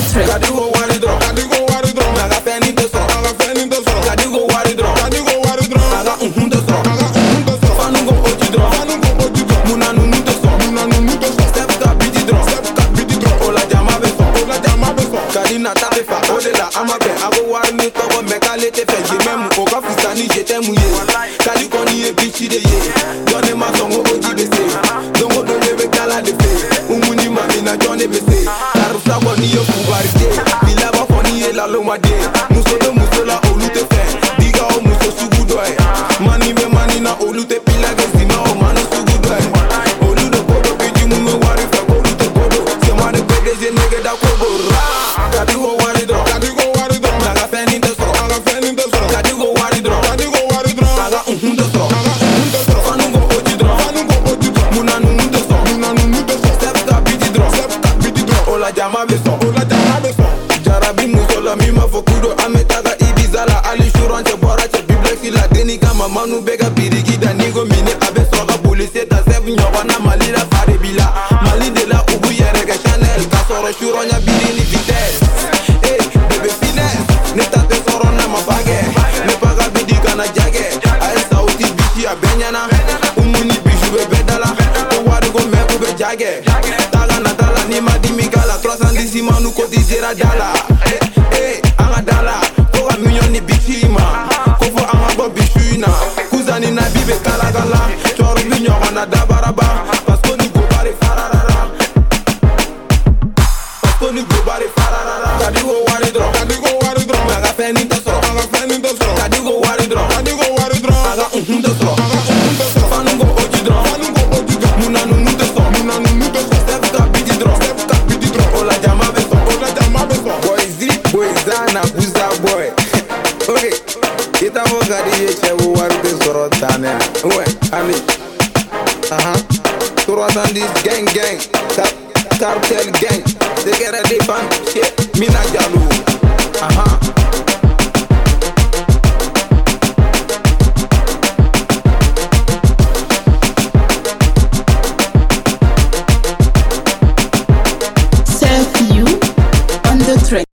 Kadigo wari dro, naga feni to so, kadigo wari dro, naga to so, fanu go oji dro, muna nunu to so, step ka biti dro, ola jama be so, kadina tape fa, odela amabe, ago wari ni togo mekale te fe, jememu, oka fustani jetemu ye, kadigo ni e bichi de ye, done ma songo oji be se, dongo dole be kala de fe, umuni mami na jone be se, karusa bo ni yo kubarite, bilaba fo ni ye la loma de, musola olu te fe, diga o muso sugu doe, mani be mani na olu te pila ge zima o manu sugu doe, olu de kodo biji mume wari fe olu te kodo, se mani PDG nege da kogo ra, kadigo wari dro, naga feni te so, kadigo wari dro, naga te so, fanu go oji dro, muna nunu te so, step ka biti dro, ola jama be so, jarabi musola mima fokudo ametaga ibizala ali shuranche borache bibleki la deni kama manu bega birigi da nigo mine abe soga polisi ta sev nyobana mali la fare bila mali de la ubu yerega chanel kasoro shuronya birini vitesse bebe finesse ne tate soro na mabage ne paga bidika na jage ae sauti bishi abenyana umuni bishu bebe dala to wari go meku be jage taga na dala ni madimi gala 310 manu koti zera dala anga dala koga million ni bichima kofo anga bo bishuna kuzani na bibe kala gala choro binyo na dabaraba pasko ni go bare fararara kadigo wari dro naga feni to so kadigo wari dro naga to so fanu go oji dro muna nunu to so step ka biti dro ola jama be so boyzana buza boy okay ita mo gadi ye chewo wari de soro tane we ali this gang cartel gang they get a defend shit mina jalu